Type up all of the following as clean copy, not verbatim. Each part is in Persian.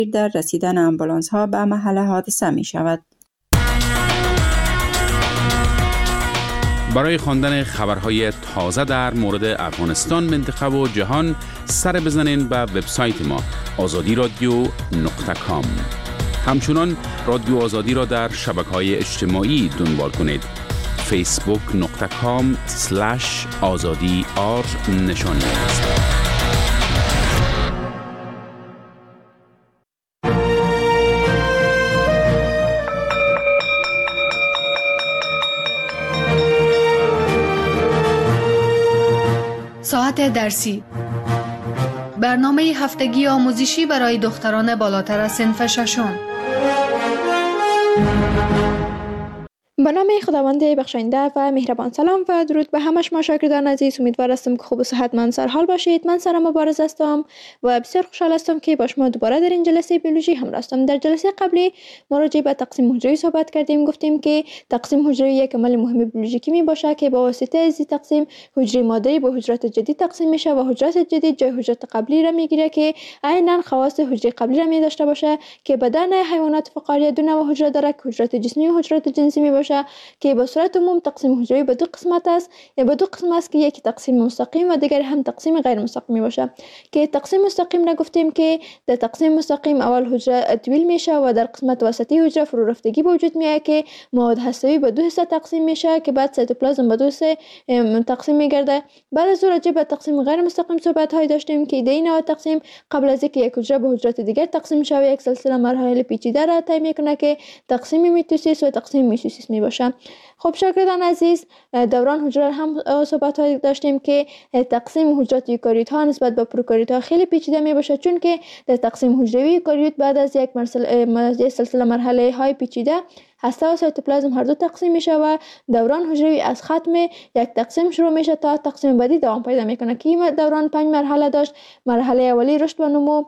در رسیدن آمبولانس ها به محل حادثه می شود. برای خواندن خبرهای تازه در مورد افغانستان، منطقه و جهان سر بزنین به وبسایت ما azadiradio.com. همچنان رادیو آزادی را در شبکه‌های اجتماعی دنبال کنید. facebook.com/azadi نشانی است. ساعت درسی، برنامه هفتگی آموزشی برای دختران بالاتر از صنف ششم. به نام خداوند بخشاینده و مهربان. سلام و درود به همه شما شاگردان عزیز. امیدوار هستم که خوب و صحتمند سرحال باشید. من سارا مبارز هستم و بسیار خوشحال هستم که با شما دوباره در این جلسه بیولوژی همراه هستم. در جلسه قبلی ما راجع به تقسیم حجروی صحبت کردیم. گفتیم که تقسیم حجروی یک عمل مهم بیولوژیکی می باشه که با واسطه از تقسیم حجره مادری به حجرات جدید تقسیم میشه و حجرات جدید جای حجرات قبلی را میگیره که عیناً خواص حجره قبلی را می داشته باشه که بدن حیوانات فقاریه دو نوع حجره داره که حجرات جسمی و حجرات جنسی می باشه که به صورت عموم تقسیم حجروی به دو قسمت است. به دو قسم است که یکی تقسیم مستقیم و دیگر هم تقسیم غیر مستقیم باشه. که تقسیم مستقیم را گفتیم که در تقسیم مستقیم اول حجره طویل میشه و در قسمت وسطی حجره فرو رفتگی به وجود میاد که مواد هسته‌ای به دو حصه تقسیم میشه که بعد سایتوپلازم به دو حصه تقسیم میگرده. بعد از اون راجع به تقسیم غیر مستقیم صحبت های داشتیم که در این نوع تقسیم قبل از اینکه یک حجره به حجرات دیگر تقسیم میشه و یک سلسله مراحل پیچیده را طی میکنه که تقسیم میتوسیس و تقسیم میتوسیس میباشه. خب شاگردان عزیز، دوران حجره هم صحبت های داشتیم که تقسیم حجرات یوکاریوت ها نسبت به پروکاریوت ها خیلی پیچیده می باشه، چون که در تقسیم حجروی یوکاریوت بعد از یک سلسله مرحله های پیچیده هسته و سایتوپلازم هر دو تقسیم میشه و دوران حجروی از ختم یک تقسیم شروع میشه تا تقسیم بعدی دوام پیدا میکنه که این دوران 5 مرحله داشت. مرحله اولی رشد و نمو،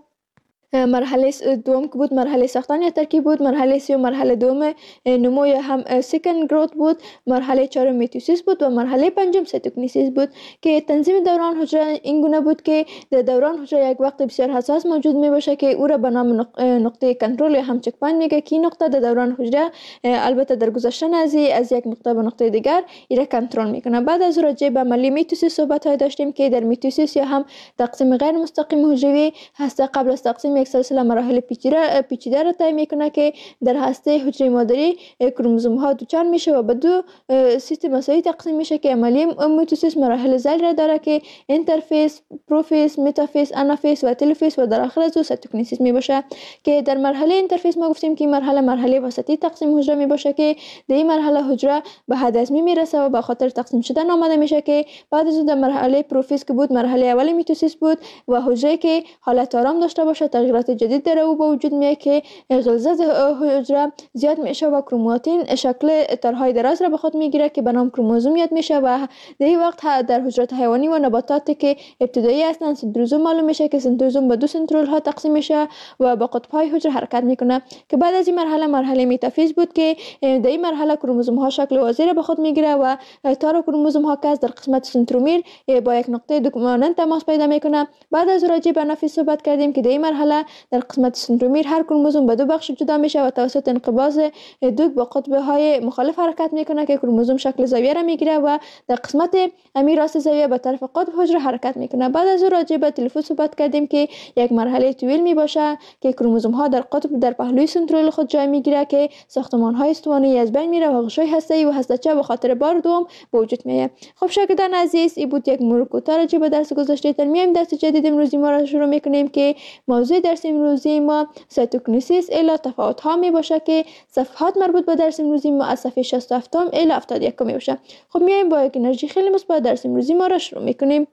مرحله دوم که بود مرحله ساختن یا ترکیب بود، مرحله سوم مرحله دوم نمو یا هم سیکند گروت بود، مرحله چهارم میتوسیس بود و مرحله پنجم سایتوکینیسیس بود. که تنظیم دوران حجره این گونه بود که در دوران حجره یک وقت بسیار حساس موجود می باشه که او را به نام نقطه کنترل یا هم چک پوینت میگه که این نقطه در دوران حجره البته در گذشتن از یک نقطه به نقطه دیگر ایره کنترل میکنه. بعد از راجع به عملی میتوسیس صحبت های داشتیم که در میتوسیس یا هم تقسیم غیر مستقیم حجروی هسته قبل از تقسیم یک سلسله مراحل پیچیده را طی میکنه که در هسته حجره مادری کروموزوم ها دوچار میشه و به دو سیستم مساوی تقسیم میشه که عملی میتوسیس مراحل ذیل را داره که اینترفیس، پروفیس، متافیس، آنافیس و تلوفیس و در آخر از او سایتوکینیسیس می باشه. که در مرحله اینترفیس ما گفتیم که مرحله وسطی تقسیم حجره می باشه که در این مرحله حجره به حد ازمی میرسه و به خاطر تقسیم شدن آماده میشه که بعد از اون در مرحله پروفیس که بود مرحله اولی میتوسیس بود و حجره که حالت آرام داشته باشه تغییرات جدید در او به وجود میاد که غلظت حجره زیاد میشه و کروماتین شکل تارهای دراز را به خود میگیره که به نام کروموزوم یاد میشه و در این وقت در حجرات حیوانی و نباتات که ابتدایی هستند سنتروزوم معلوم میشه که سنتروزوم به دو سنترول ها تقسیم میشه و با قطب های حجره حرکت میکنه. که بعد از این مرحله متافیز بود که در این مرحله کروموزوم ها شکل وازی را به خود میگیره و تار کروموزوم ها که در قسمت سنترومیر با یک نقطه دوگانه تماس پیدا میکنه. بعد از راجع به آنافیز صحبت کردیم که در این مرحله در قسمت سنترومیر هر کروموزوم به دو بخش جدا میشه و توسط انقباض دوگ با قطب های مخالف حرکت میکنه که کروموزوم شکل زاویه را میگیره و در قسمت امیر راست زاویه به طرف قطب حجره حرکت میکنه. بعد از راجع به تلفوز صحبت کردیم که یک مرحله طویل می باشه که کروموزوم ها در قطب در پهلوی سنترول خود جای میگیره که ساختمان های استوانه‌ای از بین میره و غشای هسته‌ای و هسته‌چه به خاطر بار دوم به وجود میاد. خب شاگردان عزیز، این بود یک مرور کوتاه راجع به درس گذشته. در میایم درس جدید امروزی ما را شروع میکنیم که موضوع درس امروزی ما سایتوکینیسیس الی تفاوت ها می باشه که صفحات مربوط به درس امروزی ما از صفحه 67 الی 71 می باشه. خب میایم با یک انرژی خیلی مثبت درس امروزی ما را شروع میکنیم.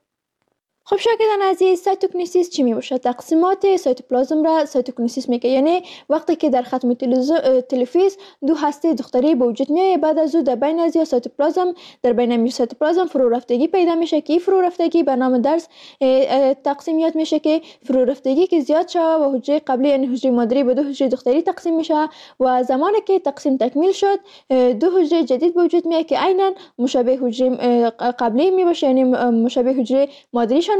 خب شاگردان عزیز، سایتوکینیسیس چی می باشه؟ تقسیمات سایتوپلازم را سایتوکینیسیس میگه. یعنی وقتی که در ختم تلفیز دو هسته دختری به وجود میاد، بعد از او در بین از سایتوپلازم در بین سایتوپلازم فرو رفتگی پیدا میشه که فرو رفتگی به نام درس تقسیم یاد میشه که فرو رفتگی که زیاد شده و حجره قبلی یعنی حجره مادری به دو حجره دختری تقسیم میشه و زمانی که تقسیم تکمیل شد دو حجره جدید به وجود میاد که عیناً مشابه حجره قبلی می باشه، یعنی مشابه حجره مادریشان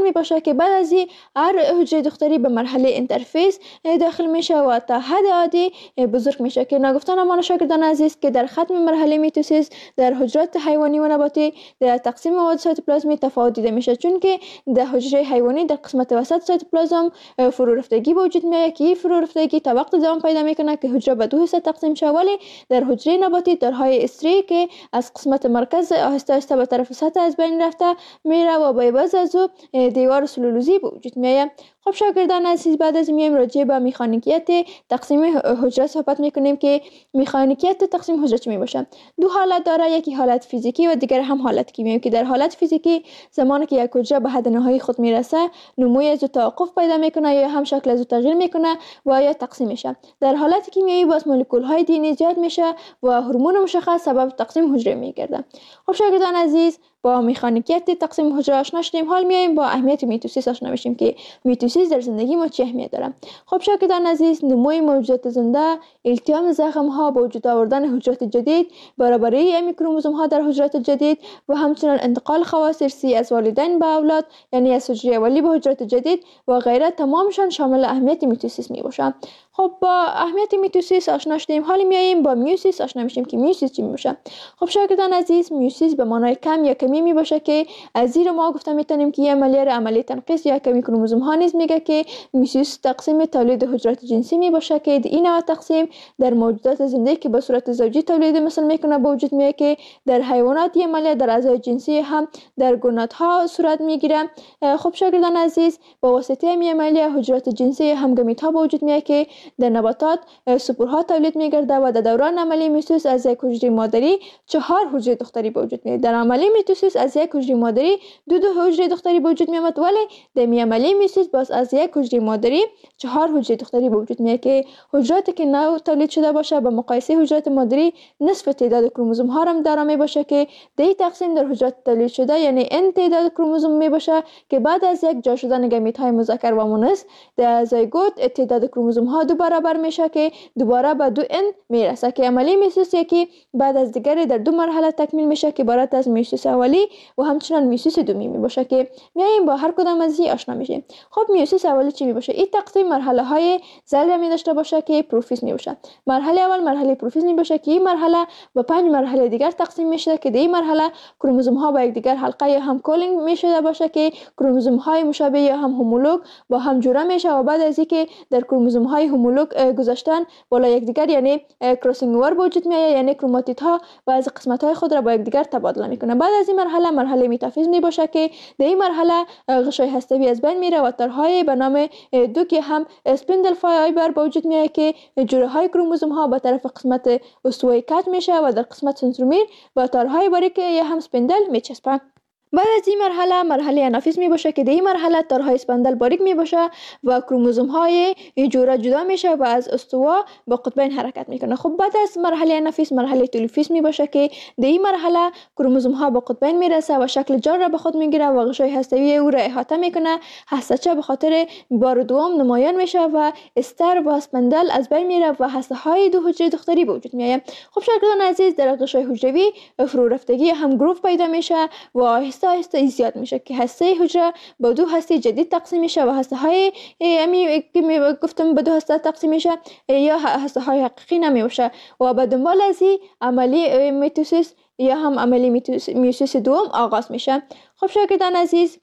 می باشه که بعد از هر حجره دختری به مرحله اینترفیس داخل میشه و تا حد عادی بزرگ میشه که نگفتن ما شاگردان عزیز که در ختم مرحله میتوسیس در حجرات حیوانی و نباتی در تقسیم مواد سایتوپلازمی تفاوت دیده میشه، چون که در حجره حیوانی در قسمت وسط سایتوپلازم فرو رفتگی به وجود میاد که این فرو رفتگی تا وقت زمان پیدا میکنه که حجره به دو حصه تقسیم شه، ولی در حجره نباتی درهای استری که از قسمت مرکز آهسته آهسته به طرف سطح از بین رفته میره و با عوض از او دیوار سلولوزی به وجود میاد. خب شاگردان عزیز، بعد از میایم راجع به مکانیکیت تقسیم حجره صحبت میکنیم که مکانیکیت تقسیم حجره چی میباشه. دو حالت داره، یکی حالت فیزیکی و دیگر هم حالت کیمیایی که در حالت فیزیکی زمانی که یک حجره به حد نهایی خود میرسه نموی از توقف پیدا میکنه یا هم شکل از تغییر میکنه و یا تقسیم میشه. در حالت کیمیایی باز مولکول های دی زیاد میشه و هورمون مشخص سبب تقسیم حجره میگرده. خب شاگردان عزیز، با مکانیکیت تقسیم حجره آشنا شدیم، حال میایم با اهمیت میتوسیس آشنا بشیم که میتوسیس در زندگی ما چه اهمیت داره. خب شاگردان عزیز، نموی موجودات زنده، التیام زخم ها، با وجود آوردن حجرات جدید، برابری کروموزوم ها در حجرات جدید و همچنین انتقال خواص ارثی از والدین به اولاد، یعنی از حجره اولی به حجرات جدید و غیره، تمامشان شامل اهمیت میتوسیس میباشه. خب با اهمیت میتوسیس آشنا شدیم، حالا میایم با میوسیس آشنا میشیم که میوسیس چی میباشه. خب شاگردان عزیز، میوسیس به معنای کم یا کمی میباشه که از زیر ما گفتم میتونیم که عملیه تنقیص یا کمی کروموزوم ها نیز میگه که میوسیس تقسیم تولید حجرات جنسی میباشه که این نوع تقسیم در موجودات زنده که به صورت زوجی تولید مثل میکنه به وجود میاد که در حیوانات عملیه در اعضای جنسی هم در گوناتها صورت میگیره. خب شاگردان عزیز، با واسطه این عملیه حجرات جنسی هم گمیت ها به وجود میاد که در نباتات سپورها تولید میگرده و در دوران عملیه میتوسیس از یک حجره مادری 4 حجره دختری به وجود میاد. در عملیه میتوسیس از یک حجره مادری دو حجره دختری به وجود میاد، ولی در عملیه میتوسیس باز از یک حجره مادری 4 حجره دختری به وجود میاد که حجراتی که نو تولید شده باشه به مقایسه حجرات مادری نصف تعداد کروموزوم ها هم داره میباشه که در تقسیم در حجرات تولید شده یعنی n تعداد کروموزوم میباشه که بعد از یک جا شدن گمیت های مذکر و مؤنث در زایگوت تعداد کروموزوم ها دو برابر میشه که دوباره به 2n میرسه که عملیه میتوسیس یکی بعد از دیگری در 2 مرحله تکمیل میشه که عبارت از میوسیس اولی و همچنین میوسیس دومی میباشه که میایم با هر کدام از این آشنا میشیم. خب میوسیس اولی چی میباشه؟ این تقسیم مرحله های ذره می داشته باشه که پروفیز میباشه. مرحله اول مرحله پروفیز میباشه که این مرحله به 5 مرحله دیگر تقسیم میشه که در این مرحله کروموزوم ها با یکدیگر حلقه یا هم کولینگ میشه باشه که کروموزوم های مشابه یا هم هومولوگ با هم جوړه میشه و بعد از اینکه در کروموزوم های هومولوگ گذاشتن بالا یکدیگر یعنی کراسینگ اوور به وجود میاد، یعنی کروماتید ها بعضی قسمت های خود را با یکدیگر تبادله میکنه. بعد از این مرحله متافیز میباشه که در این مرحله غشای هسته‌ای از بین میره و تارهای به نام دو که هم اسپندل فایبر به وجود میاد که جوره های کروموزوم ها به طرف قسمت استوایی کج میشه و در قسمت سنترومیر و تارهای باریک یا هم اسپندل میچسبه. بعد از این مرحله انافیز می باشه که در این مرحله تارهای اسپندل باریک می باشه و کروموزوم های جوره جدا میشه و از استوا با قطبین حرکت میکنه. خب بعد از مرحله انافیز مرحله تلوفیز می باشه که در این مرحله کروموزوم ها با قطبین میرسه و شکل جار را به خود میگیره و غشای هسته‌ای او را احاطه میکنه. هسته‌چه به خاطر بار دوم نمایان میشه و استر و اسپندل از بین میره و هسته های دو حجره دختری به وجود میاد. خب شاگردان عزیز، در غشای حجروی فرو رفتگی هم گروف پیدا میشه و آهسته زیاد میشه که هسته حجره با 2 هسته جدید تقسیم میشه و هسته های که گفتم به 2 هسته تقسیم میشه یا هسته های حقیقی نمیشه و به دنبال از این عملی میتوسیس یا هم عملی میوسیس دوم آغاز میشه. خب شاگردان عزیز،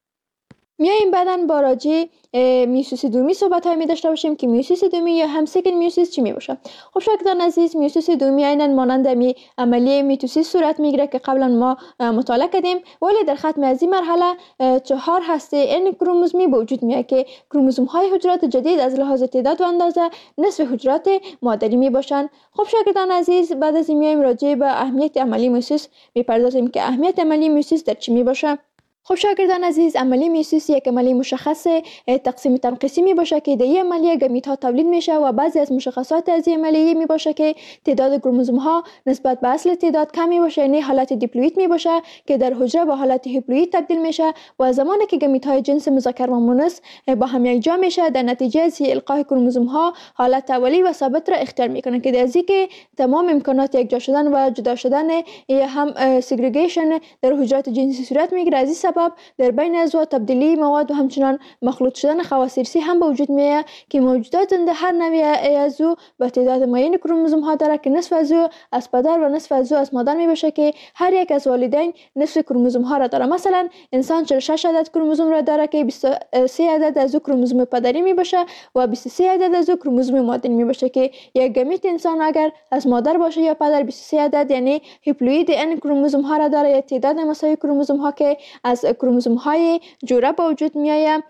میایم بعدن با راجع میوسیس دومی صحبت های می داشته باشیم که میوسیس دومی یا هم سکند میوسیس چی می باشه. خب شاگردان عزیز، میوسیس دومی عیناً مانند عملیه میتوسیس صورت میگیره که قبلا ما مطالعه کردیم، ولی در ختم از این مرحله 4 هسته n کروموزومی به وجود میاد که کروموزوم های حجرات جدید از لحاظ تعداد و اندازه نصف حجرات مادری می باشن. خب شاگردان عزیز، بعد از این میایم راجع به اهمیت عملی میوسیس میپردازیم که اهمیت عملی میوسیس در چی می باشه. خب شاگردان عزیز، عملیه میوسیس یک عملیه مشخص تقسیم تنقیصی می باشه که در این عملیه گمیت ها تولید میشه و بعضی از مشخصات از این عملیه می باشه که تعداد کروموزوم ها نسبت به اصل تعداد کم می باشه، یعنی حالت دیپلوئید می باشه که در حجره به حالت هیپلوئید تبدیل میشه و زمانی که گمیت های جنس مذکر و مؤنث با هم یکجا میشه در نتیجه از القای کروموزوم ها حالت اولی و ثابت را اختیار میکنه که در ازی که تمام امکانات یکجا شدن و جدا شدن یا هم سگریگیشن در حجرات جنسی صورت میگیره. از این سبب سبب در بین عضو تبدیلی مواد و همچنان مخلوط شدن خواص ارثی هم به وجود میاد که موجودات زنده هر نوع عضو به تعداد معین کروموزوم ها داره که نصف عضو از پدر و نصف عضو از مادر می باشه که هر یک از والدین نصف کروموزوم ها را داره. مثلا انسان 46 عدد کروموزوم را داره که 23 عدد از او کروموزوم پدری می باشه و 23 عدد از او کروموزوم مادری می باشه که یک گمیت انسان اگر از مادر باشه یا پدر 23 عدد یعنی هیپلوید ان کروموزوم ها را داره یا تعداد مساوی کروموزوم ها که از کروموزوم های جوره به وجود میآید.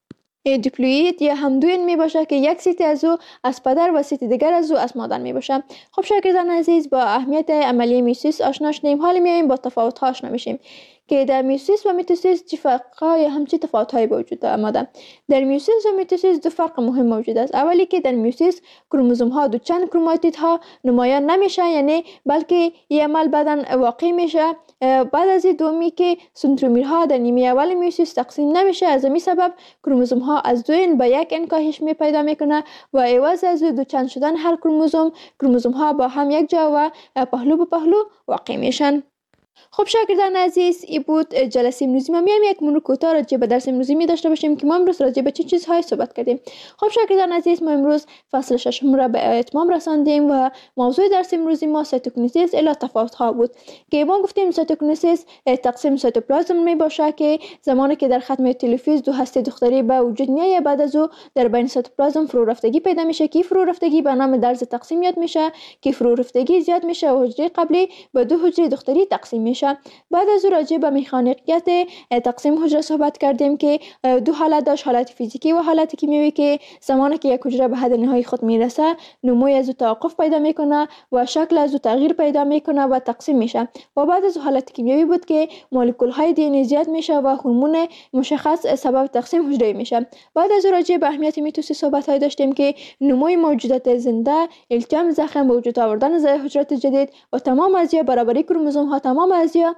دیپلوید یا همدوین می باشه که یک سیت از او از پدر و سیت دیگر از او از مادر می باشه. خب شاگردان عزیز، با اهمیت عملی میوسیس آشنا شدیم. حالا میایم با تفاوت ها آشنا میشیم که در میوسیس و میتوسیس چه فرق‌ها یا همچی تفاوت‌هایی به وجود آمده. در میوسیس و میتوسیس دو فرق مهم موجود است. اولی که در میوسیس کروموزوم ها دو چند کروماتیدها نمایان نمیشه، یعنی بلکه این عمل بعداً واقع میشه. بعد از دومی که سنترومیرها در نیمه اول میوسیس تقسیم نمیشه، از همین سبب کروموزوم ها از 2 به 1 کاهش می پیدا میکنه و عوض از دو چند شدن هر کروموزوم ها با هم یک جا و پهلو به پهلو واقع میشن. خب شاگردان عزیز، این بود جلسه امروزی ما. میایم یک مرور کوتاه راجع به درس امروزی می داشته باشیم که ما امروز راجع به چه چیزهایی صحبت کردیم. خب شاگردان عزیز، ما امروز فصل 6 را به اتمام رساندیم و موضوع درس امروزی ما سایتوکینیزیس الی تفاوت ها بود که ما گفتیم سایتوکینیزیس تقسیم سایتوپلازم می باشه که زمانی که در ختم تلوفیز دو هسته دختری به وجود میاد، بعد از او در بین سایتوپلازم فرو رفتگی پیدا میشه که فرو رفتگی به نام درز تقسیم یاد میشه که فرو رفتگی زیاد میشه و حجره قبلی به دو حجره دختری تقسیم میشه. بعد از راجع به مکانیکیت تقسیم حجره صحبت کردیم که دو حالت داشت، حالت فیزیکی و حالت کیمیایی که زمانی که یک حجره به حد نهایی خود میرسه نموی از توقف پیدا میکنه و شکل از تغییر پیدا میکنه و تقسیم میشه. و بعد از حالت کیمیایی بود که مولکول های دی ان زیاد میشه و هورمون مشخص سبب تقسیم حجره میشه. بعد از راجع به اهمیت میتوسیس صحبت های داشتیم که نموی موجودات زنده، التیام زخم، به وجود آوردن حجرات جدید و تمام ازیا برابری کروموزوم ها، تمام ازیا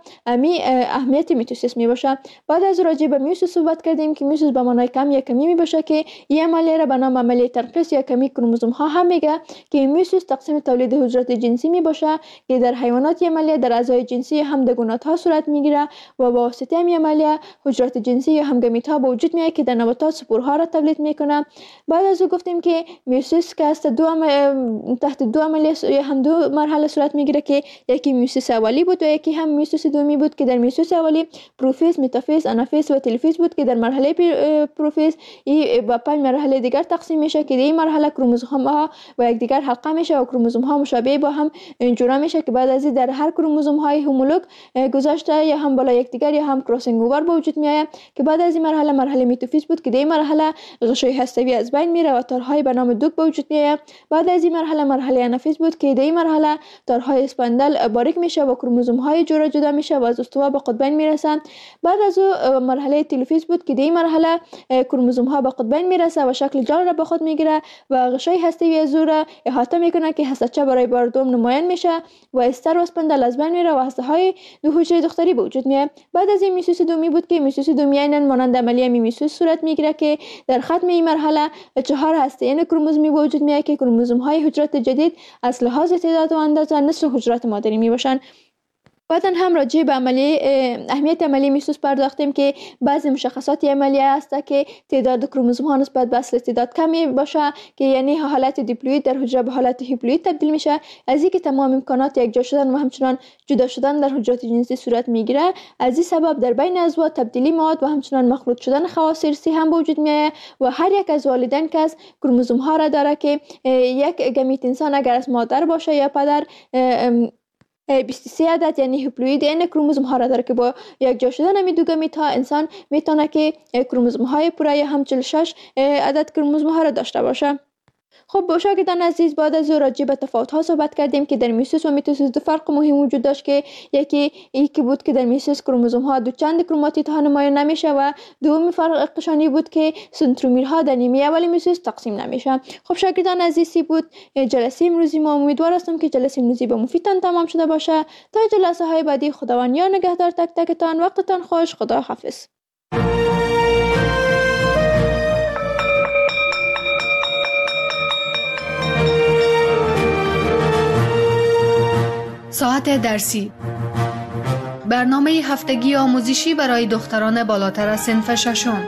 اهمیت میتوسیس می باشه. بعد از راجع به میوسیس صحبت کردیم که میوسیس به معنای کم یا کمی می باشه که این عملیه را به نام عملیه تنقیص یا کمی کروموزوم ها هم میگه که میوسیس تقسیم تولید حجرات جنسی می باشه که در حیوانات عملیه در اعضای جنسی همدگونات ها صورت میگیره و با واسطه این عملیه حجرات جنسی یا همگامیت ها به وجود میاد که در نباتات سپورها را تولید میکنه. بعد از گفتیم که میوسیس که است تحت دو عملیه یا هم دو مرحله صورت میگیره که یکی میوسیس اولی بود و یکی هم میوسیس دومی بود که در میوسیس اولی پروفیز، متافیز، آنافیز و تلفیز بود که در مرحله پروفیز این با 5 مرحله دیگر تقسیم میشه که در این مرحله کروموزوم ها و یکدیگر حلقه میشه و کروموزوم ها مشابه با هم جوره میشه که بعد از این در هر کروموزوم های هومولوگ گذاشته یا هم بالا یکدیگر یا هم کراسینگ اوور به وجود میاد که بعد از این مرحله میتافیز بود که در این مرحله غشای هسته‌ای از بین میره و تارهای به نام دوک به وجود میاد. بعد از این مرحله آنافیز بود که در این مرحله تارهای اسپاندل باریک میشه و کروموزوم های جوره جدا میشه و از استوا به قطبین میرسن. بعد از مرحله تلفیز بود که در این مرحله کروموزوم ها به قطبین میرسه و شکل جال را به خود میگیره و غشای هسته‌ای از او را احاطه میکنه که هسته‌چه برای بار دوم نمایان میشه و استر و اسپاندل از بین میره و هسته های دو حجره دختری به وجود میاد. بعد از این میوسیس دومی بود که میوسیس دومی عیناً مانند عملیه میوسیس صورت میگیره که در ختم این مرحله 4 هسته این کروموزومی به وجود میاد که کروموزوم های حجرات جدید از لحاظ تعداد و اندازه نصف حجرات مادری میباشن. بعدن هم راجع به اهمیت عملیه میوسیس پرداختیم که بعضی مشخصات عملیه است که تعداد کروموزوم ها نسبت به اصل تعداد کمی باشه که یعنی حالت دیپلوید در حجره به حالت هیپلوید تبدیل میشه. از اینکه تمام امکانات یکجا شدن و همچنان جدا شدن در حجرات جنسی صورت میگیره، از این سبب در بین عضو تبدیلی مواد و همچنان مخلوط شدن خواص ارثی هم به وجود میاد و هر یک از والدین که از کروموزوم ها را داره که یک گمیت انسان اگر از مادر باشه یا پدر 23 عدد یعنی هیپلوید این کروموزوم ها را داره که با یک جا شدن همین دو گمیت ها انسان میتونه که کروموزوم های پوره یا هم 46 عدد کروموزوم ها را داشته باشه. خب شاگردان عزیز، بعد از راجع به تفاوت ها صحبت کردیم که در میوسیس و میتوسیس دو فرق مهم وجود داشت که یکی بود که در میوسیس کروموزوم ها دو چند کروماتید ها نمایان نمیشه و دومی فرقشانی بود که سنترومیرها در نیمه اول میوسیس تقسیم نمیشه. خب شاگردان عزیزی بود جلسه امروزی ما. امیدوار هستم که جلسه امروزی به مفیدتان تمام شده باشه. تا جلسه های بعدی خداوند یار نگهدار تک تکتان. وقتتان خوش. خدا حافظ. ساعت درسی برنامه هفتگی آموزشی برای دختران بالاتر از صنف ششم.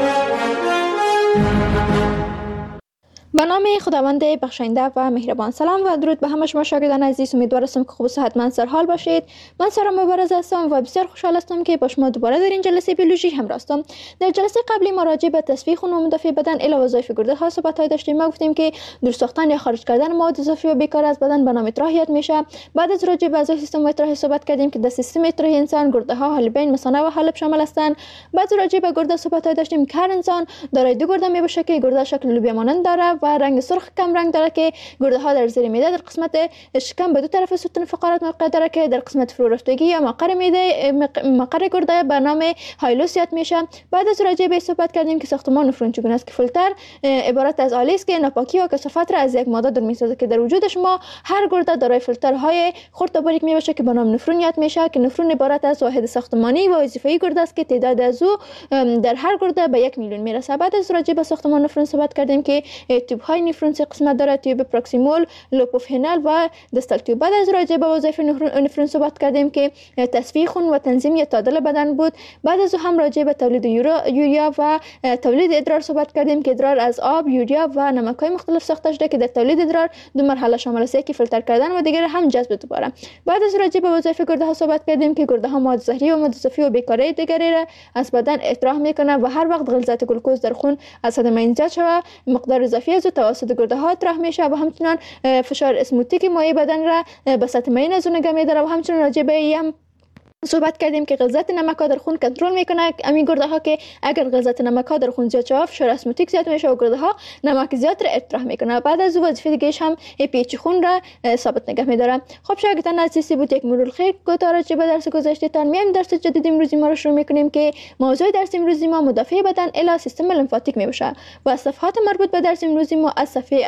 به نام خداوند بخشنده و مهربان. سلام و درود به همه شما شاگردان عزیز. امیدوار هستم که خوب و صحتمند سرحال باشید. من سارا مبارز هستم و بسیار خوشحال هستم که با شما دوباره در این جلسه بیولوژی همراه هستم. در جلسه قبلی ما راجع به تصفیه خون و مدافع بدن الی وظایف گرده ها صحبت داشتیم. ما گفتیم که دور ساختن یا خارج کردن مواد اضافی و بیکار از بدن به نام اطراحیات میشه. بعد از راجع به اعضای سیستم اطراحی صحبت کردیم که در سیستم اطراحی انسان گرده ها، حالبین، مثانه و حالب شامل هستند. بعد راجع به گرده صحبت داشتیم که هر انسان دارای دو گرده میباشه که گرده شکل لوبیا مانند داره و رنگ سرخ کم رنگ داره که گرده ها در زیر معده در قسمت شکم به دو طرف ستون فقرات موقع داره که در قسمت فرو رفتگی یا مقر معده مقر گرده به نام هایلوس یاد میشه. بعد از راجع به صحبت کردیم که ساختمان نفرون چگونه است که فیلتر عبارت از آلی است که ناپاکی و کثافت را از یک ماده دور میسازه که در وجود شما هر گرده دارای فیلترهای خرد و باریک میباشه که به نام نفرون یاد میشه که نفرون عبارت از واحد ساختمانی و وظیفه‌ای گرده است که تعداد از او در هر گرده به 1 میلیون میرسه. بعد از راجع به ساختمان نفرون صحبت کردیم که تیوب های نفرون سه قسمت داره: تیوب پروکسیمال، لوپوفینال و دستال تیوب. بعد از راجع به وظایف نفرون صحبت کردیم که تصفیه خون و تنظیم یا تعادل بدن بود. بعد از هم راجع به تولید یوریا و تولید ادرار صحبت کردیم که ادرار از آب، یوریا و نمک‌های مختلف ساخته شده که در تولید ادرار دو مرحله شامل است: یکی فیلتر کردن و دیگر هم جذب دوباره. بعد از راجع به وظایف گرده ها صحبت کردیم که گرده ها مواد زهری و مواد اضافی و بیکاری دیگری را از بدن اطراح میکنه و هر وقت غلظت گلوکوز در خون از حد معین زیاد شود مقدار اضافی از توسط گرده ها اطراح میشه و همچنین فشار اسموتیک مایع بدن را به سطح معین از اون نگه می‌داره و همچنین راجع به صحبت کردیم که غلظت نمک ها در خون کنترل میکنه همین گرده ها که اگر غلظت نمک ها در خون زیاد شود فشار اسموتیک زیاد میشه و گرده ها نمک زیاد را اطراح میکنه. بعد از وظیفه دیگه‌اش هم پیچ خون را ثابت نگه میداره. خب شاگردان عزیز، بود یک مرور خیر کوتاه راجع به درس گذشته‌تان. میایم درس جدید امروزی ما رو شروع میکنیم که موضوع درس امروزی ما مدافع بدن الی سیستم لیمفاتیک میباشه و صفحات مربوط به درس امروزی ما از صفحه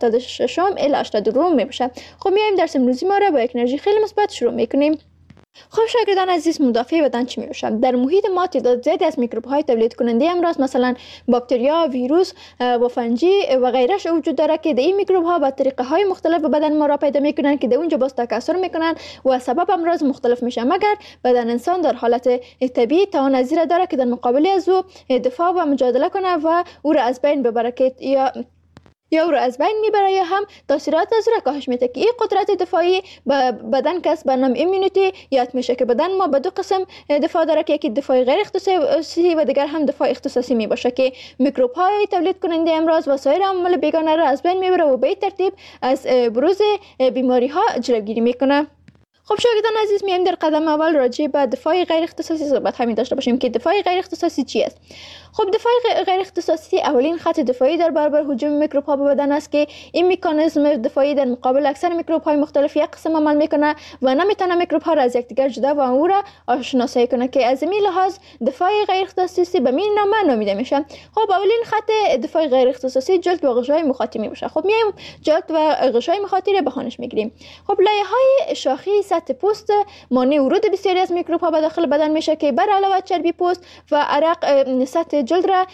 76 الی 82 میباشه. خب میایم درس امروزی ما رو با یک انرژی خیلی مثبت شروع میکنیم. خب شاگردان عزیز، مدافع بدن چی میشه؟ در محیط ما تعداد زیادی از میکروب های تولید کننده امراض مثلا باکتریا، ویروس و فنجی و غیرش وجود داره که این میکروب ها به طریقه های مختلف به بدن ما را پیدا میکنن که در اونجا باز تکثر میکنن و سبب امراض مختلف میشه، مگر بدن انسان در حالت طبیعی توان ازیر داره که در مقابل از او دفاع و مجادله کنه و او را از بین ببره که یا او را از بین میبره یا هم تاثیرات از را کاهش میده که این قدرت دفاعی بدن کس به نام ایمونیتی یاد میشه که بدن ما به دو قسم دفاع داره که یکی دفاع غیر اختصاصی و دیگر هم دفاع اختصاصی میباشه که میکروب های تولید کننده امراض و سایر عوامل بیگانه را از بین میبره و به این ترتیب از بروز بیماری ها جلوگیری میکنه. خب شاگردان عزیز، میایم در قدم اول راجع به دفاع غیر اختصاصی صحبت همین داشته باشیم که دفاع غیر اختصاصی چی است. خب دفاع غیر اختصاصی اولین خط دفاعی در برابر هجوم میکروب ها به بدن است که این مکانیزم دفاعی در مقابل اکثر میکروب های مختلف یک قسم عمل میکنه و نمیتونه میکروب ها را از یکدیگر جدا و او را آشناسایی کنه که از این لحاظ دفاع غیر اختصاصی به این نام نامیده میشه. خب اولین خط دفاع غیر اختصاصی جلد و غشای مخاطی میشه. خب میایم جلد و غشای مخاطی را بهانش میگیریم. خب لایه های شاخی سطح پوست مانع ورود بسیاری از میکروب ها به داخل بدن میشه که بر علاوه چربی پوست و عرق سطح جلد را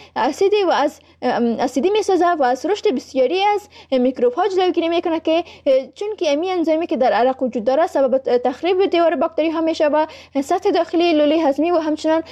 اسیدی میسازه و از رشد بسیاری از میکروب ها جلوگیری میکنه که چون که امی انزیمی که در عرق وجود داره سبب تخریب دیوار باکتری ها میشه و سطح داخلی لوله هضمی و همچنین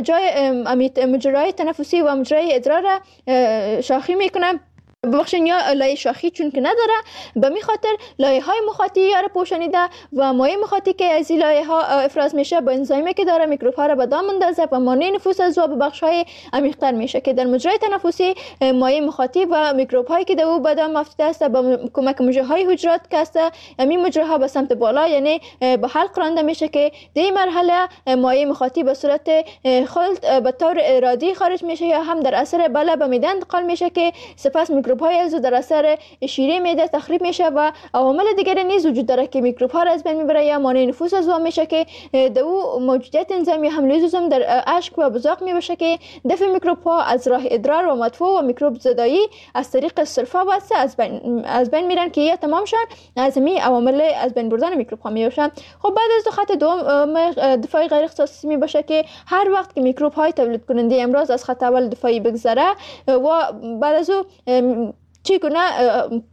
مجرای تنفسی و مجرای ادرار را شاخی میکنه. ببخشید یا لایه شاخی چون که نداره، به می خاطر لایه های مخاطی یا را پوشانیده و مایع مخاطی که از این لایه ها افراز میشه با انزیمی که داره میکروب ها را به دام اندازه و مانع نفوذ از او به بخش های عمیق‌تر میشه که در مجرای تنفسی مایع مخاطی و میکروب هایی که در او به دام افتاده است با کمک مجره های حجرات که است همین مجره ها به سمت بالا یعنی به حلق رانده میشه که در این مرحله مایع مخاطی به صورت خلط به طور ارادی خارج میشه یا هم در اثر بله به معده انتقال میشه که سپس میکروب های از در اثر شیره معده تخریب میشه و عوامل دیگری نیز وجود داره که میکروب ها را از بین میبره یا مانع نفوذ از او میشه که در او موجودیت انزیم یا هم لیزوزوم در اشک و بزاق میبشه که دفع میکروب ها از راه ادرار و مدفوع و میکروب زدایی از طریق صرفه واسه از بین میرن که یا تمام شن از می عوامل از بین بردن میکروب ها میباشن. خب بعد از خط دوم دفاع غیر اختصاصی میباشه که هر وقت که میکروب های تولید کننده امراض از خط اول دفاعی بگذره و بعد از او چگونه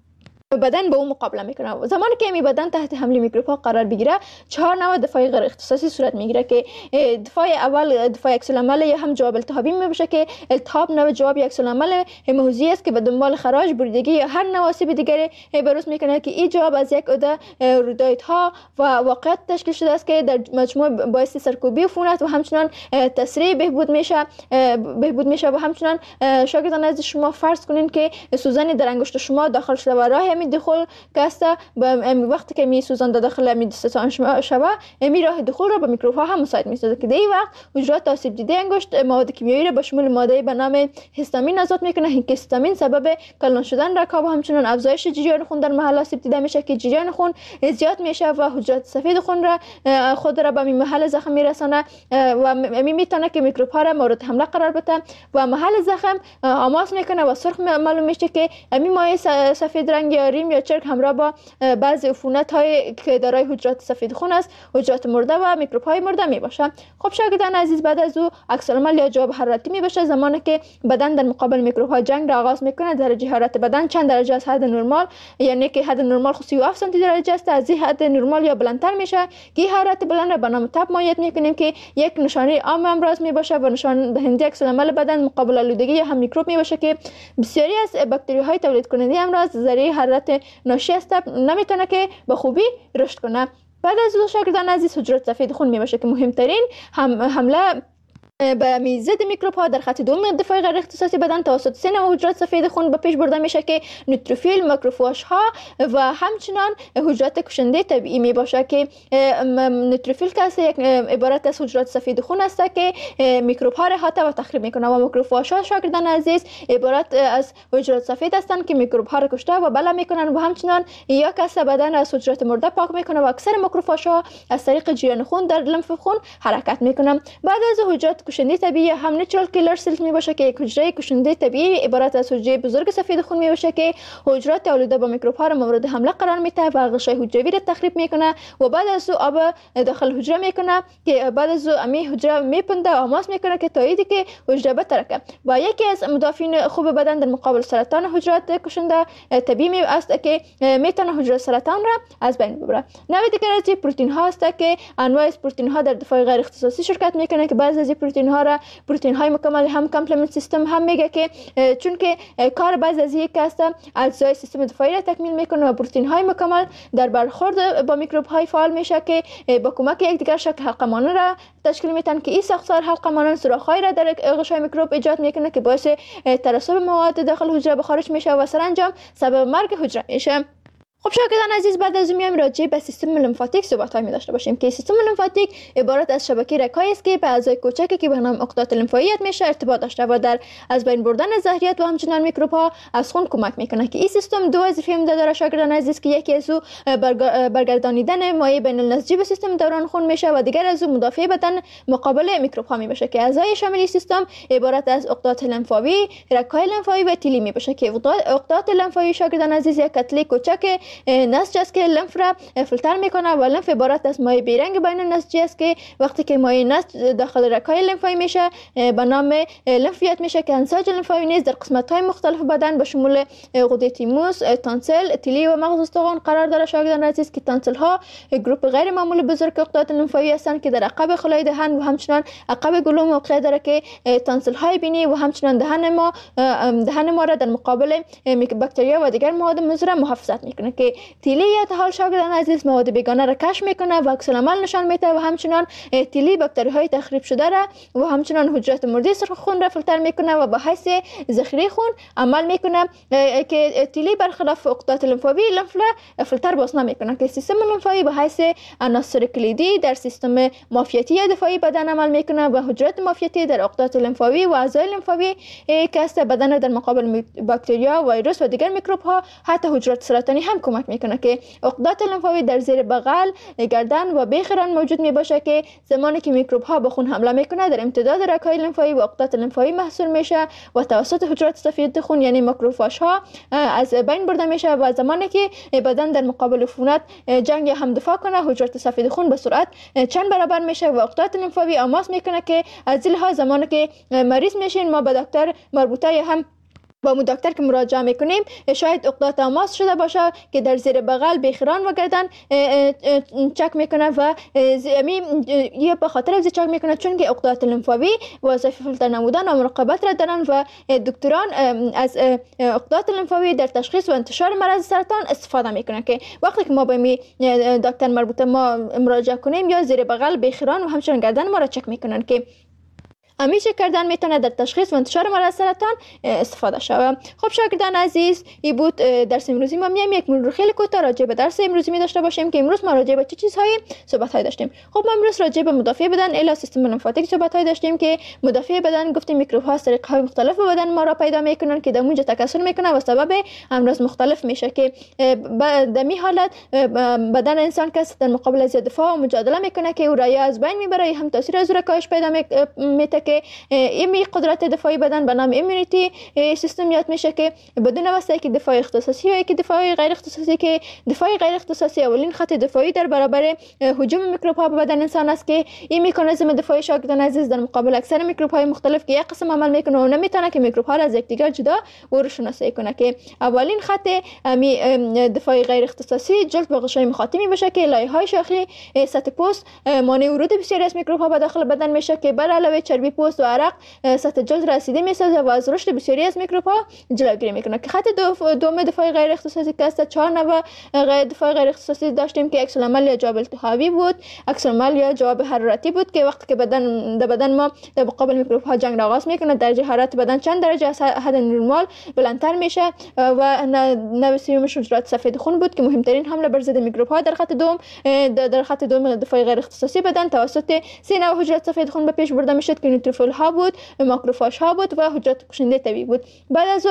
بدن به اون مقابله میکنه. زمانی که می بدن تحت حمله میکروب‌ها قرار بگیره 4 نوع دفاع غیر اختصاصی صورت میگیره که دفاع اول دفاع عکس العمل یا هم جواب التهابی میباشه که التهاب نوع جواب عکس العمل هیموزی است که به دنبال خراش، بریدگی یا هر نوع آسیب دیگری بروز میکنه که این جواب از یک عده رودایت‌ها و واقعیت تشکیل شده است که در مجموع باعث سرکوبی عفونت و همچنان تسریع بهبود میشه و همچنان شاگردان از شما فرض کنین که سوزن در انگشت شما داخل شده و راه می دخول کاسته وقتی که می سوزان داخل می دستان شما می راه دخول را به میکروب ها هم مساعد می سازد که در این وقت حجرات آسیب دیده انگشت مواد کیمیایی را به شمول ماده به نام هیستامین آزاد میکنه که هیستامین سبب کلان شدن رکاب و همچنان افزایش جریان خون در محل آسیب دیده میشه که جریان خون زیاد میشه و حجرات سفید خون را خود را به محل زخم میرسانه و میتونه که میکروب ها را مورد حمله قرار بده و محل زخم آماس میکنه و سرخ معلوم میشه که امی مایع سفید رنگ یا ریم یا چرک همراه با بعضی عفونت های که دارای حجرات سفید خون است، حجرات مرده و میکروب های مرده می باشه. خب شاگردان عزیز، بعد از او عکس العمل یا جواب حرارتی می باشه زمانی که بدن در مقابل میکروب ها جنگ را آغاز میکنه. درجه حرارت بدن چند درجه از حد نرمال، یعنی که حد نرمال 37 سانتی درجه است، از این حد نرمال یا بلندتر میشه که حرارت بلند را به نام تب مایع میکنیم که یک نشانه عام امراض می باشه و نشان دهنده عکس العمل بدن مقابل آلودگی یا هم میکروب می باشه که بسیاری از باکتری های تولید کننده امراض ذریعه حرارت ناشی از تب نمیتونه که به خوبی رشد کنه. بعد از او شاگردان عزیز حجرات سفید خون می باشه که مهمترین حمله به میزد میکروب ها در خط دوم دفاع غیر اختصاصی بدن توسط 3 نوع حجرات سفید خون به پیش برده میشه که نوتروفیل، ماکروفاژ ها و همچنان حجرات کشنده طبیعی می باشه که نوتروفیل که یک عبارت از حجرات سفید خون است که میکروب ها را احاطه و تخریب میکنه و ماکروفاژ ها شاگردان عزیز عبارت از حجرات سفید هستند که میکروب ها را کشته و بلا میکنن و همچنان یا کس بدن از حجرات مرده پاک میکنه و اکثر ماکروفاژ ها از طریق جریان خون در لمف خون حرکت میکنن. بعد از حجرات کشنده طبیعی هم نیچرال کیلر سلز می باشه که یک حجره کشنده طبیعی عبارت از حجره بزرگ سفید خون می باشه که حجرات آلوده با میکروب ها را مورد حمله قرار میده و غشای حجروی را تخریب میکنه و بعد از او آب داخل حجره میکنه که بعد از او امی حجره میپنده و آماس میکنه که تاییدی که حجره بترکه و یکی از مدافعین خوب بدن در مقابل سرطان حجرات کشنده طبیعی است که میتونه حجره سرطان را از بین ببره. نوع دیگر از پروتئین ها است که انواع از پروتئین ها در دفاع غیر اختصاصی شرکت میکنه که بعضی از پروتئین ها را پروتئین های مکمل هم کامپلمنت سیستم هم میگه که چون که کار بعضی از یک است اجزای سیستم دفاعی را تکمیل میکنه و پروتئین های مکمل در برخورد با میکروب های فعال میشه که با کمک یکدیگر شکل حلقه مانند را تشکیل میدن که این ساختار حلقه مانند سوراخ‌های را در غشای میکروب ایجاد میکنه که باعث ترسب مواد داخل حجره به خارج میشه و سرانجام سبب مرگ حجره میشه. خب شاگردان عزیز، بعد از میایم راجع به سیستم لیمفاتیک صحبت‌هایی داشته باشیم که سیستم لیمفاتیک عبارت از شبکه رگ‌هایی است که به اعضای کوچکی که به نام عقدات لیمفایی میشه ارتباط داشته و در از بین بردن زهریات و همچنان میکروب‌ها از خون کمک میکنه که این سیستم دو وظیفه داره شاگردان عزیز که یکی از او برگردانیدن مایع بین النسجی به سیستم دوران خون میشه و دیگر از او مدافع بدن مقابل میکروب‌ها میشه که اعضای شامل سیستم عبارت از عقدات لیمفاوی، رگ‌های لیمفاوی و تیلی میشه که عقدات لیمفاوی شاگردان عزیز یک کتله کوچک نسج است که لمف را فیلتر میکنه و لمف عبارت از مایع بیرنگ بین النسجی است که وقتی که مایع نسج داخل رگ‌های لیمفایی میشه به نام لمفیات میشه که انساج لیمفاوی نیز در قسمت‌های مختلف بدن به شمول غده تیموس، تانسل، تیلی و مغز استخوان قرار داره شاگردان عزیز که تانسل ها گروپ غیر معمولی بزرگ عقدات لیمفاوی هستند که در عقب خلای دهن و همچنان عقب گلو موقع داره که تانسل های بینی و همچنان دهن ما را در مقابل باکتریا و دیگر مواد مضر محافظت میکنه که تیلی یا حال شاگردان عزیز مواد بیگانه را کشف میکنه و عکس العمل نشان میده و همچنان تیلی باکتری های تخریب شده را و همچنان حجرات مرده سرخ خون را فیلتر میکنه و به حیث ذخیره خون عمل میکنه که تیلی برخلاف عقدات لیمفاوی لمف را فیلتر باز نمیکنه که سیستم لیمفاوی به حیث عناصر کلیدی در سیستم معافیتی یا دفاعی بدن عمل میکنه و حجرات معافیتی در عقدات لیمفاوی و اعضای لیمفاوی که است بدن در مقابل باکتریا، ویروس و دیگر میکروب ها حتی حجرات سرطانی هم کمک میکنه که عقدات لیمفاوی در زیر بغل، گردن و بیخران موجود می باشه که زمانی که میکروب ها به خون حمله میکنه در امتداد رگ‌های لیمفاوی و عقدات لیمفاوی محصول میشه و توسط حجرات سفید خون یعنی ماکروفاژ ها از بین برده میشه و زمانی که بدن در مقابل عفونت جنگ هم دفاع کنه حجرات سفید خون به سرعت چند برابر میشه و عقدات لیمفاوی آماس میکنه که از این لحاظ زمانی که مریض میشین ما به دکتر مربوطه هم با مو دکتر که مراجعه میکنیم شاید عقده تماس شده باشه که در زیر بغل، بیخران و گردن چک میکنه و یا به خاطر از چک میکنه چون که عقدات لنفاوی وظیفه فیلتر نمودن و مراقبت را دارن و دکتران از عقدات لنفاوی در تشخیص و انتشار مرض سرطان استفاده میکنه که وقتی که ما به می دکتر مربوطه ما مراجعه کنیم یا زیر بغل، بیخران و همچنین گردن ما را چک میکنن که همیشه کردن میتونه در تشخیص و انتشار مرض سرطان استفاده شود. خب شاگردان عزیز، این بود درس امروزی ما. میایم یک مرور خیلی کوتاه راجع به درس امروزی می داشته باشیم که امروز ما راجع به چه چیزهایی صحبت های داشتیم. خب ما امروز راجع به مدافع بدن الی سیستم لمفاتیک صحبت های داشتیم که مدافع بدن گفتیم میکروب ها طریق های مختلف به بدن ما را پیدا میکنن که در اونجا تکثر میکنه و سبب امراض مختلف میشه که در می حالت بدن انسان که در مقابل از دفاع و مجادله میکنه که او را یا از بین میبره، هم تاثیر از کاهش پیدا میته که این قدرت دفاعی بدن به نام ایمونیتی سیستم یاد میشه که بدون واسطه که دفاع اختصاصی و که دفاع غیر اختصاصی، که دفاع غیر اختصاصی اولین خط دفاعی در برابر هجوم میکروب ها به بدن انسان است که این مکانیزم دفاعی شاگردان عزیز در مقابل اکثر میکروب های مختلف که یک قسم عمل میکنه و نمیتونه که میکروب ها را از یکدیگر جدا و رو شناسایی کنه که اولین خط دفاع غیر اختصاصی جلد به غشای مخاطی باشه که لایه‌های شاخی سطح پوست مانع ورود بسیاری از میکروب ها به داخل بدن میشه که بر علاوه چربی پوست و عرق سطح جلد رسیده میسازه و از رشد بسیاری از میکروب ها جلوگیری میکنه که خط دوم دفاع غیر اختصاصی که است 4 نوع دفاع غیر اختصاصی داشتیم که عکس العمل یا جواب التهابی بود، عکس العمل یا جواب حرارتی بود که وقتی که بدن ما در مقابل میکروب ها جنگ آغاز میکنه درجه حرارت بدن چند درجه از حد نرمال بلندتر میشه و نوع سومش حجرات سفید خون بود که مهمترین حمله بر ضد میکروب ها در خط دوم دفاع غیر اختصاصی بدن توسط 3 نوع حجرات سفید خون به پیش برده میشد که نوتروفیل ها بود، ماکروفاژ ها بود و حجرات کشنده طبیعی بود. بعد از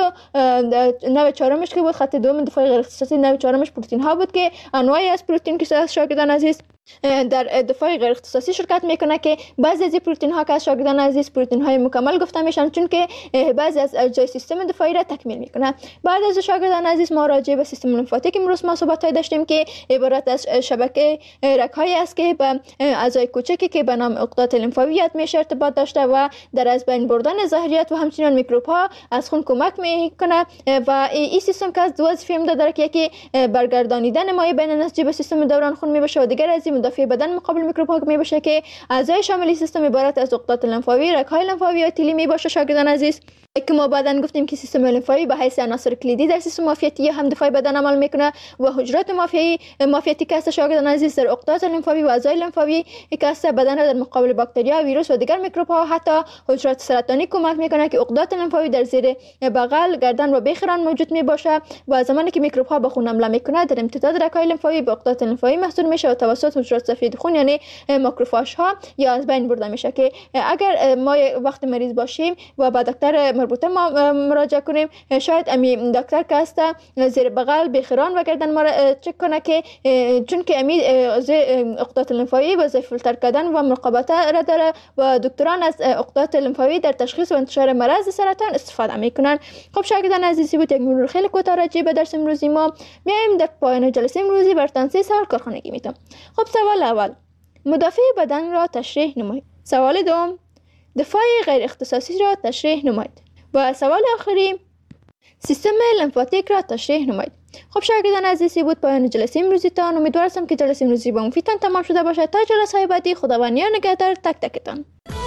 نوع چهارمش که بود خط دوم دفاع غیر اختصاصی، نوع چهارمش پروتئین ها بود که انواعی از پروتئین که شاگردان عزیز در دفاع غیر اختصاصی شرکت میکنه که بعضی از پروتئین ها که شاگردان عزیز پروتئین های مکمل گفته میشن چون که بعضی از اجزای سیستم دفاعی را تکمیل میکنه. بعد از شاگردان عزیز ما راجع به سیستم لمفاتیک امروز ما صحبت های داشتیم که عبارت از شبکه رگ‌هایی است که به اعضای کوچکی که به نام عقدات لمفاوی یاد میشه ارتباط داشته و در از بین بردن زهریات و همچنین میکروب ها از خون کمک میکنه و این سیستم که از دو وظیفه داره که یکی برگردانیدن مایع بین نسجی به سیستم دوران خون میبشه و دیگر از مدافع بدن مقابل میکروب ها میبشه که اعضای شامل سیستم عبارت از عقدات لمفاوی، رگ‌های لمفاوی و تیلی میباشه. شاگردان عزیز که ما بعدن گفتیم که سیستم لمفاوی به حیث عناصر کلیدی در سیستم معافیتی هم دفاعی بدن عمل میکنه و حجرات معافیتی که است شاگردان عزیز در عقدات لمفاوی و اعضای لمفاوی که است بدن را در مقابل باکتریا، ویروس و دیگر میکروب ها حتی حجرات سرطانی کمک میکنه که عقدات لمفاوی در زیر بغل، گردن و بیخران موجود میباشه و زمانی که میکروب ها به خون حمله میکنه در امتداد رگ‌های لمفاوی به عقدات لمفاوی محصول میشه و توسط حجرات سفید خون یعنی ماکروفاژ ها یا از بین برده میشه که اگر ما وقت مریض باشیم و با دکتر مربوطه ما مراجعه کنیم شاید امی دکتر که است زیر بغل، بیخران و گردن ما را چک کنه که چون که امی عقدات لمفاوی وظیفه فیلتر کردن و مراقبت را داره و دکتران از عقدات لمفاوی در تشخیص و انتشار مرض سرطان استفاده میکنن. خب شاگردان عزیزی بود یک مرور خیلی کوتاه راجع به درس امروزی ما. میایم در پایان جلسه امروزی براتون 3 سوال کارخانگی میتونم. خب سوال اول، مدافع بدن را تشریح نمایید. سوال دوم، دفاع غیر اختصاصی را تشریح نمایید. و سوال آخری، سیستم لمفاتیک را تشریح نمایید. خب شاگردان عزیزی بود پایان جلسه امروزی تان. امیدوارم که جلسه امروزی با مفیدتان تمام شده باشد. تا جلسه بعدی خداوند نگهدار تک تکتان.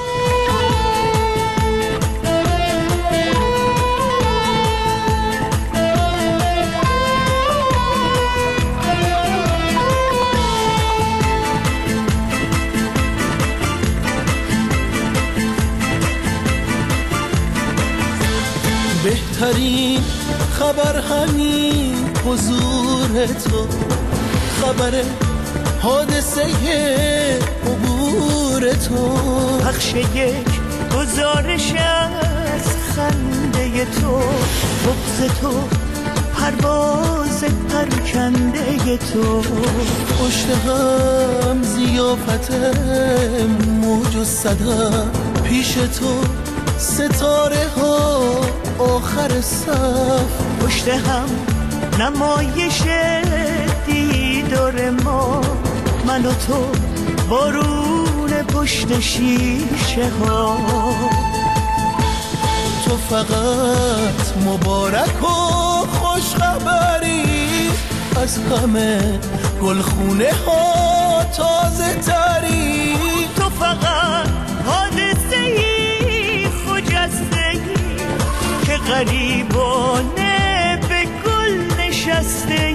بهترین خبر همین حضور تو، خبر حادثه عبور تو، پخش یک گزارش از خنده تو، بغض تو، پرواز پرکنده تو، پشت هم زیافت موج و صدا، پیش تو ستاره ها آخر صف، پشت هم نمایش دیدار ما، من و تو بارون پشت شیشه ها، تو فقط مبارک و خوشخبری، از همه گلخونه ها تازه تری. تو فقط حادثه‌ای خجسته‌ای که غریبانه به گل نشسته.